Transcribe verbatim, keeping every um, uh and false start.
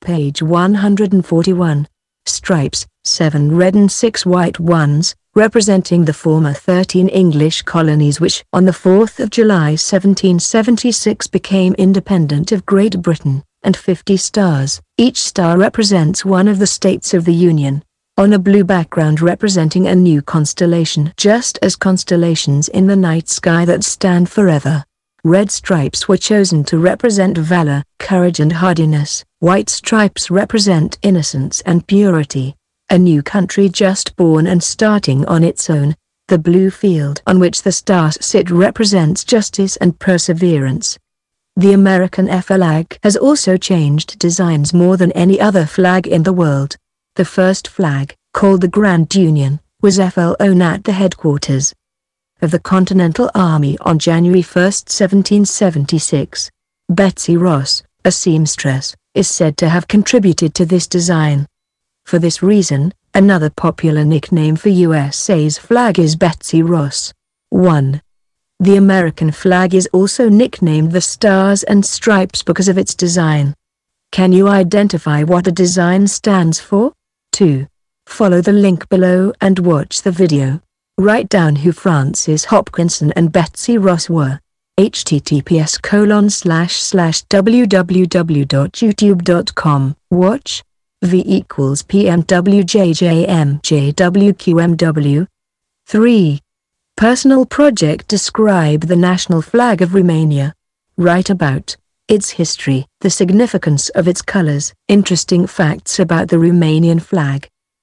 Page one hundred forty-one. Stripes, seven red and six white ones, representing the former thirteen English colonies which on the fourth of July seventeen seventy-six became independent of Great Britain, and fifty stars. Each star represents one of the states of the Union, on a blue background representing a new constellation, just as constellations in the night sky that stand forever. Red stripes were chosen to represent valor, courage and hardiness. White stripes represent innocence and purity. A new country just born and starting on its own. The blue field on which the stars sit represents justice and perseverance. The American flag has also changed designs more than any other flag in the world. The first flag, called the Grand Union, was flown at the headquarters of the Continental Army on January first seventeen seventy-six. Betsy Ross, a seamstress, is said to have contributed to this design. For this reason, another popular nickname for U S A's flag is Betsy Ross. one. The American flag is also nicknamed the Stars and Stripes because of its design. Can you identify what the design stands for? two. Follow the link below and watch the video. Write down who Francis Hopkinson and Betsy Ross were. https colon slash slash www.youtube.com. Watch. V equals P M W J J M J W Q M W. three. Personal project. Describe the national flag of Romania. Write about its history, the significance of its colors, interesting facts about the Romanian flag.